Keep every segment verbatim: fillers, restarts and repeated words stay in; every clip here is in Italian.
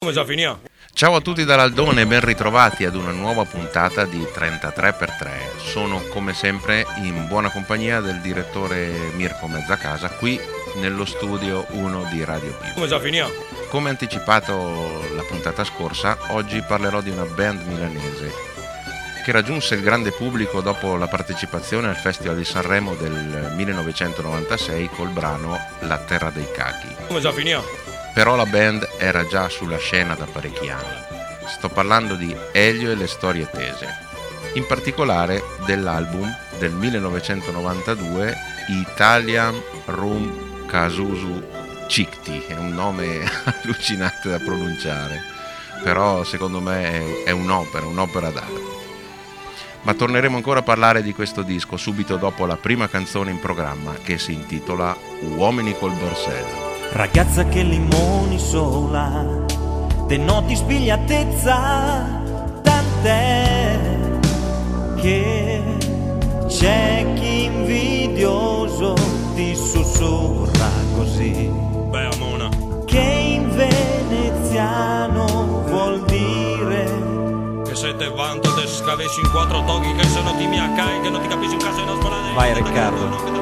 Come già finì? Ciao a tutti dall'Aldone e ben ritrovati ad una nuova puntata di trentatré per tre. Sono come sempre in buona compagnia del direttore Mirko Mezzacasa qui nello studio uno di Radio Più. Come già finì? Come anticipato la puntata scorsa, oggi parlerò di una band milanese che raggiunse il grande pubblico dopo la partecipazione al Festival di Sanremo del millenovecentonovantasei col brano La terra dei cachi. Come già finì? Però la band era già sulla scena da parecchi anni. Sto parlando di Elio e le storie tese, in particolare dell'album del millenovecentonovantadue Italian Rum Kasusu Cikti, è un nome allucinante da pronunciare, però secondo me è un'opera, un'opera d'arte. Ma torneremo ancora a parlare di questo disco subito dopo la prima canzone in programma, che si intitola Uomini col borsello. Ragazza che limoni sola, denoti spigliatezza, tant'è che c'è chi invidioso ti sussurra così. Beh, Amona, che in veneziano vuol dire che se te vanto te scavesci in quattro toghi, che se no ti mi accai, che non ti capisci un cazzo di una spalata. Vai, Riccardo.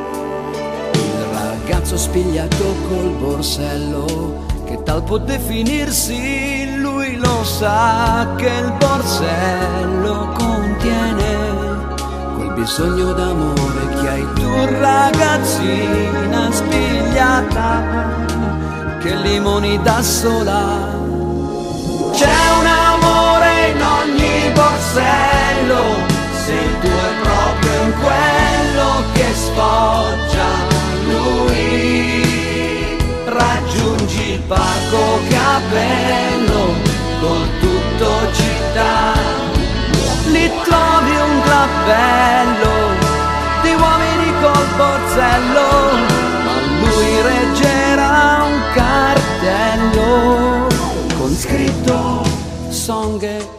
Ragazzo spigliato col borsello, che tal può definirsi, lui lo sa che il borsello contiene quel bisogno d'amore che hai tu, ragazzina spigliata, che limoni da sola. C'è un amore in ogni borsello, se tu è proprio in quello che sfoggia lui, raggiungi il parco Capello con tutto città, lì trovi un drappello di uomini col borsello, ma lui reggerà un cartello con scritto Songhe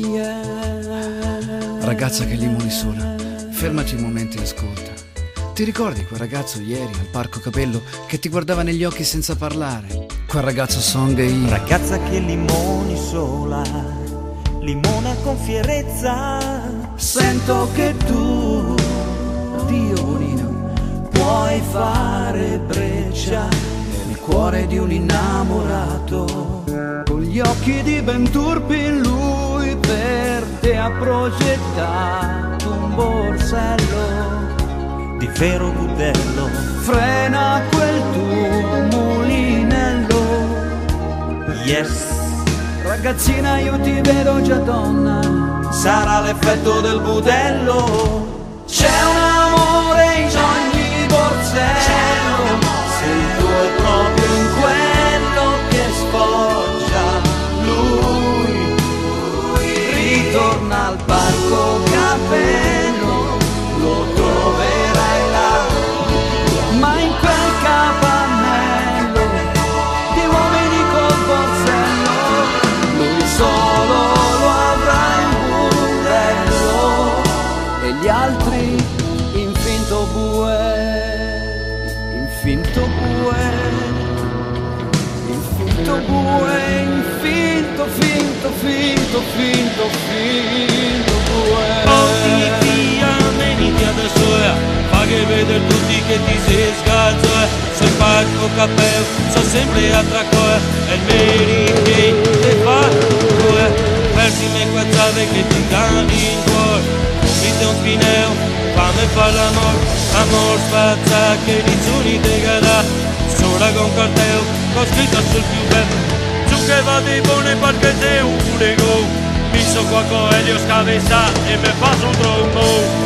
yeah. Ragazza che limoni sola, fermati un momento e ascolta. Ti ricordi quel ragazzo ieri al Parco Capello che ti guardava negli occhi senza parlare? Quel ragazzo Songhe. Ragazza che limoni sola, limona con fierezza. Sento che tu, Dio bonino, puoi fare breccia nel cuore di un innamorato. Con gli occhi di ben turpi lui per te ha progettato un borsello di ferro budello, frena quel tuo mulinello. Yes, ragazzina io ti vedo già donna, sarà l'effetto del budello. C'è un amore in ogni borsello, se il tuo è proprio in quello che sfoggia lui, ritorna al parco Capello, lo troverai là, ma in quel capannello di uomini col borsello, lui solo lo avrà in budello e gli altri in finto bue, in finto bue, in finto bue, in finto, finto, finto, finto, finto bue. adesso è, fa che veder tutti che ti sei scalzo è, sul parco Capello, so sempre a tracco è, e il Mary che fa è, persi me quazzate che ti danno in cuore, vite un spineo, fammi fare l'amor, amor spazza che rizzoni te cadà, sola con cartello, con scritto sul più bello, giù che va di buone perché sei un furego, mi so qua con Elio scavessa e me fa un trombo.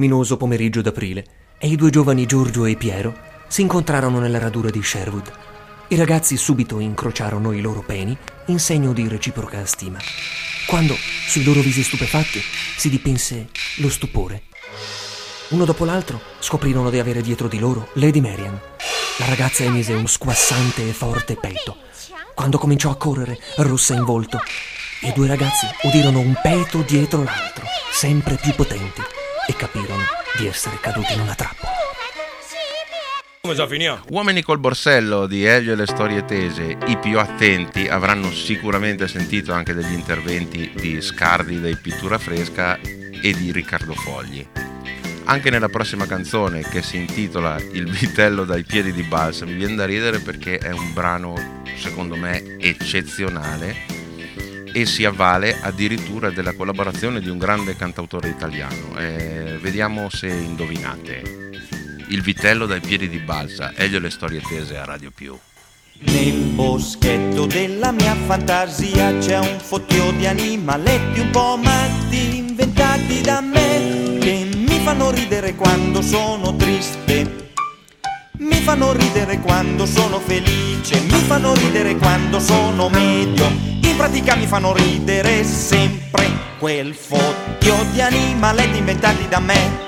luminoso pomeriggio d'aprile e i due giovani Giorgio e Piero si incontrarono nella radura di Sherwood. I ragazzi subito incrociarono i loro peni in segno di reciproca stima. Quando, sui loro visi stupefatti, si dipinse lo stupore. Uno dopo l'altro scoprirono di avere dietro di loro Lady Marian. La ragazza emise un squassante e forte petto. Quando cominciò a correre, rossa in volto, i due ragazzi udirono un peto dietro l'altro, sempre più potenti, e capirono di essere caduti in una trappola. Come già finito? Uomini col borsello di Elio e le storie tese, i più attenti avranno sicuramente sentito anche degli interventi di Scardi dei Pittura Fresca e di Riccardo Fogli. Anche nella prossima canzone, che si intitola Il vitello dai piedi di balsa, mi viene da ridere perché è un brano secondo me eccezionale e si avvale addirittura della collaborazione di un grande cantautore italiano. Eh, vediamo se indovinate. Il vitello dai piedi di balsa, Elio e le storie tese a Radio Più. Nel boschetto della mia fantasia c'è un fottio di animaletti un po' matti inventati da me, che mi fanno ridere quando sono triste, mi fanno ridere quando sono felice, mi fanno ridere quando sono medio, in pratica mi fanno ridere sempre. Quel fottio di animaletti inventati da me.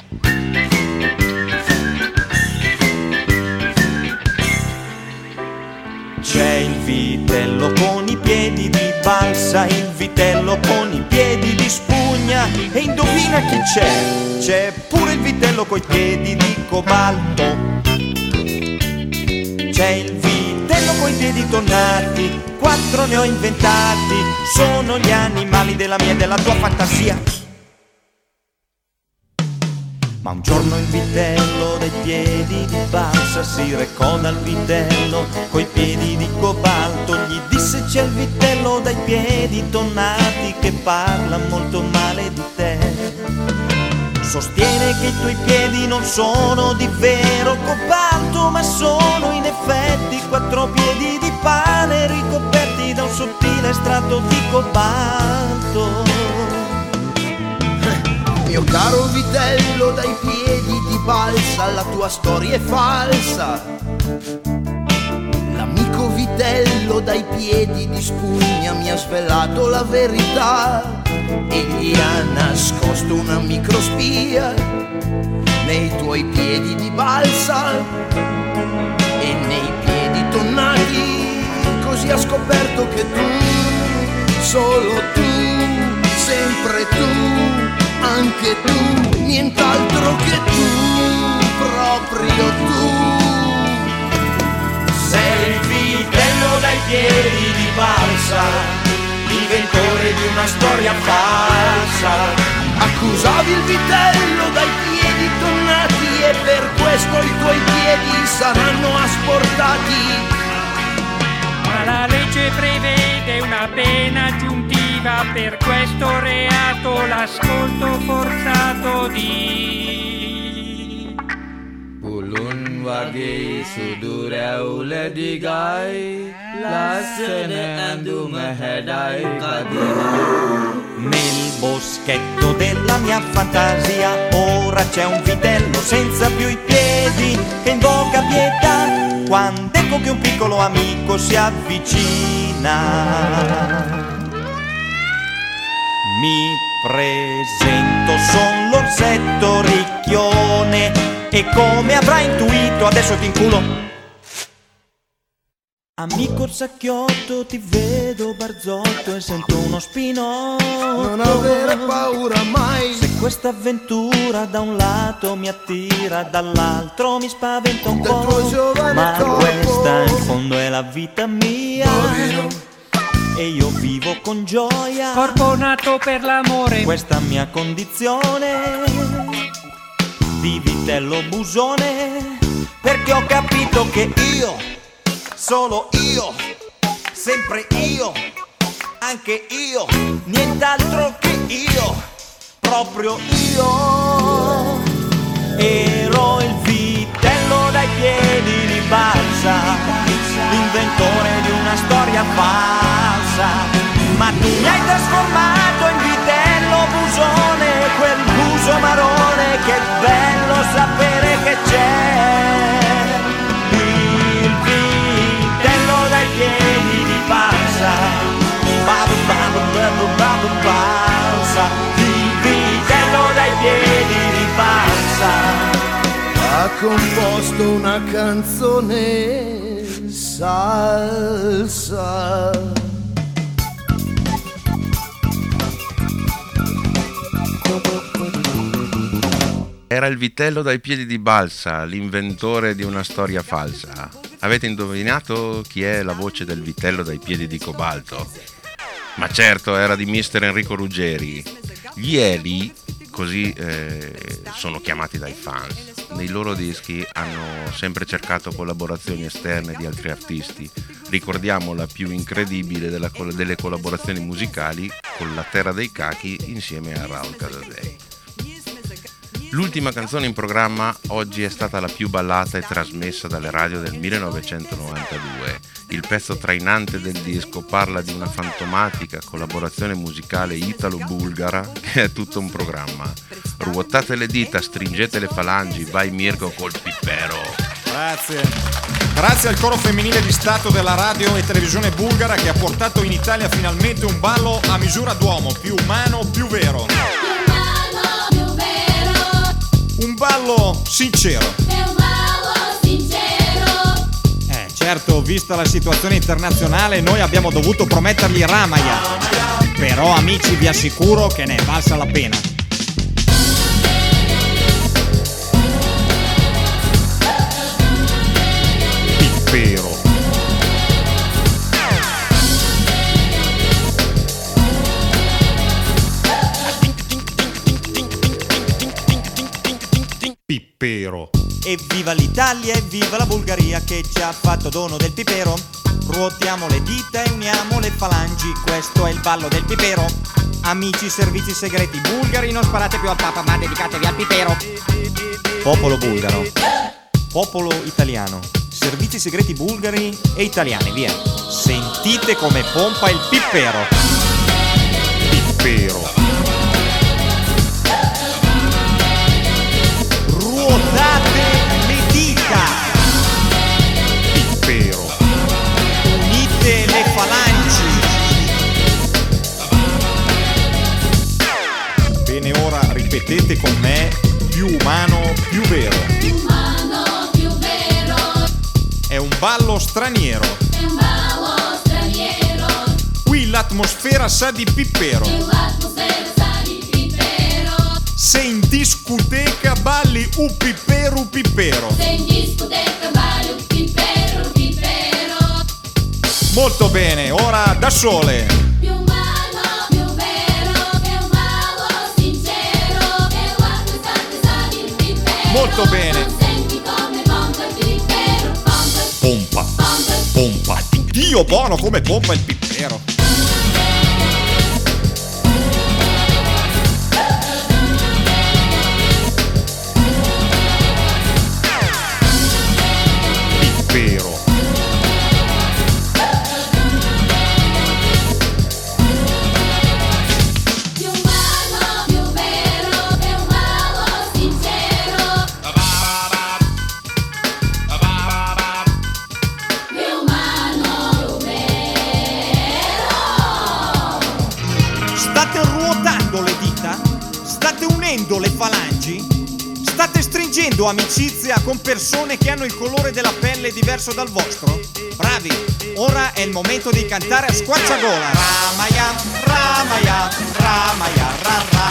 C'è il vitello con i piedi di balsa, il vitello con i piedi di spugna, e indovina chi c'è? C'è pure il vitello coi piedi di cobalto. C'è il vitello coi piedi tonnati, quattro ne ho inventati, sono gli animali della mia e della tua fantasia. Ma un giorno il vitello dai piedi di balsa si recò dal vitello coi piedi di cobalto. Gli disse: c'è il vitello dai piedi tonnati che parla molto male di te. Sostiene che i tuoi piedi non sono di vero cobalto, ma sono in effetti quattro piedi di pane ricoperti da un sottile strato di cobalto. Mio caro vitello dai piedi di balsa, la tua storia è falsa. L'amico vitello dai piedi di spugna mi ha svelato la verità. Egli ha nascosto una microspia nei tuoi piedi di balsa e nei piedi tonnati. Così ha scoperto che tu, solo tu, sempre tu, anche tu, nient'altro che tu, proprio tu. Sei il vitello dai piedi di balsa, inventore di una storia falsa. Accusavi il vitello dai piedi tonnati e per questo i tuoi piedi saranno asportati. Ma la legge prevede una pena aggiuntiva per questo reato, l'ascolto forzato di Ulun wagi sudure ule digai lasene andu mehedai kadina. Nel boschetto della mia fantasia ora c'è un vitello senza più i piedi che invoca pietà quando ecco che un piccolo amico si avvicina. Mi presento, son l'orsetto ricchione e come avrai intuito adesso ti inculo. Amico sacchiotto, ti vedo barzotto e sento uno spinotto. Non avere paura mai. Se questa avventura da un lato mi attira, dall'altro mi spaventa un po'. Ma corpo. Questa in fondo è la vita mia. Bovino. E io vivo con gioia. corpo nato per l'amore. Questa mia condizione di vitello busone, perché ho capito che io, solo io, sempre io, anche io, nient'altro che io, proprio io. Ero il vitello dai piedi di balsa, l'inventore di una storia falsa, ma tu mi hai trasformato in vitello busone, quel buso marrone che bello sapere che c'è il vitello dai piedi di balsa, babu babu babu babu balsa, il vitello dai piedi di balsa. Ha composto una canzone salsa. Era il vitello dai piedi di balsa, l'inventore di una storia falsa. Avete indovinato chi è la voce del vitello dai piedi di cobalto? Ma certo, era di mister Enrico Ruggeri. Gli Eli, così eh, sono chiamati dai fans, nei loro dischi hanno sempre cercato collaborazioni esterne di altri artisti. Ricordiamo la più incredibile della, delle collaborazioni musicali con La Terra dei Cachi insieme a Raul Casadei. L'ultima canzone in programma oggi è stata la più ballata e trasmessa dalle radio del millenovecentonovantadue. Il pezzo trainante del disco parla di una fantomatica collaborazione musicale italo-bulgara che è tutto un programma. Ruotate le dita, stringete le falangi, vai Mirko col pippero. Grazie. Grazie al coro femminile di Stato della radio e televisione bulgara che ha portato in Italia finalmente un ballo a misura d'uomo, più umano, più vero. Un ballo sincero. È un ballo sincero. Eh, certo, vista la situazione internazionale, noi abbiamo dovuto promettergli Ramaya. Però, amici, vi assicuro che ne è valsa la pena. Pippero. Pippero. Evviva l'Italia, evviva la Bulgaria che ci ha fatto dono del pipero. Ruotiamo le dita e uniamo le falangi, questo è il ballo del pipero. Amici servizi segreti bulgari, non sparate più al Papa ma dedicatevi al pipero. Popolo bulgaro, popolo italiano, servizi segreti bulgari e italiani, via. Sentite come pompa il pipero. Pippero. Ruotate le dita. Pippero. Unite le falangi. Bene, ora ripetete con me: più umano, più vero. Più umano, più vero. È un ballo straniero. È un ballo straniero. Qui l'atmosfera sa di pippero. E l'atmosfera sa di pipero. Se in discoteca balli u piperu pipero. Se in discoteca balli un pipero, pipero. Molto bene, ora da sole. Più umano, più vero. È un ballo sincero. E l'atmosfera sa di pipero. Molto bene. Senti come pompa il pipero. Pompa, Pompa, pompa. Dio buono come pompa il pipero. Pippero. più umano, più vero. È un ballo sincero. Più umano, più vero. State ruotando le dita? State unendo le falangi? State stringendo amicizia con persone che hanno il colore della pelle diverso dal vostro? Bravi! Ora è il momento di cantare a squarciagola. Ramaya, Ramaya, Ramaya, ra ra.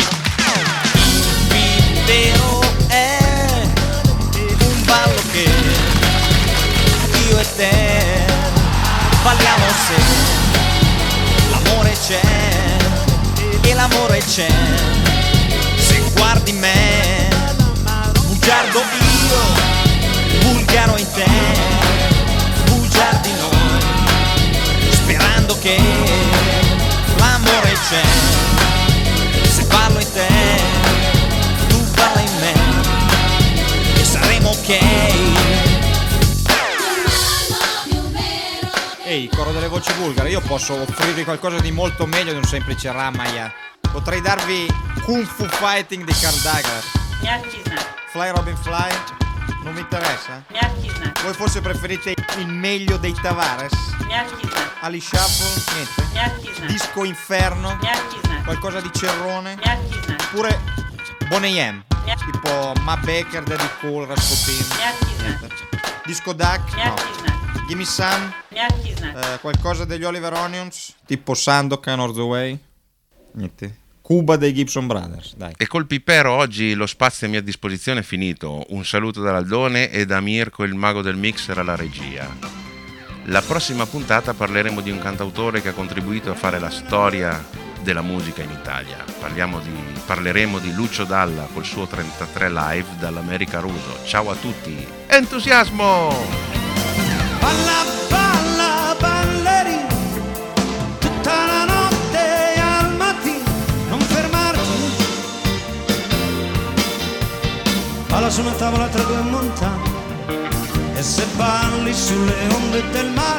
Il pipero è un ballo che io e te balliamo se l'amore c'è e l'amore c'è. Se guardi me, bugiardo io, bulgaro in te, bugiardi noi, sperando che l'amore c'è. Se ballo in te, tu balla in me, e saremo ok. Ehi, coro delle voci bulgare, io posso offrirvi qualcosa di molto meglio di un semplice Ramaya. Potrei darvi Kung Fu Fighting di Karl Dagger. Fly Robin Fly, non vi interessa? Mjachtisna. Voi forse preferite il meglio dei Tavares? Mjachtisna. Ali Shuffle? Niente? Mjachtisna. Disco Inferno? Mjachtisna. Qualcosa di Cerrone? Mjachtisna. Oppure Boney M? Tipo Ma Baker, Daddy Cool, Rasputin? Niente. Disco Duck? No. Gimme Some? Eh, qualcosa degli Oliver Onions? Tipo Sandokan or The Way? Niente. Cuba dei Gibson Brothers, dai. E col Pipero oggi lo spazio a mia disposizione è finito. Un saluto dall'Aldone e da Mirko, il mago del mixer, alla regia. La prossima puntata parleremo di un cantautore che ha contribuito a fare la storia della musica in Italia. Parliamo di, parleremo di Lucio Dalla col suo trentatré live dall'America Ruso. Ciao a tutti, entusiasmo! Balla, balla, ballerina, tutta la notte al mattino, non fermarti. Balla su una tavola tra due montagne, e se balli sulle onde del mare,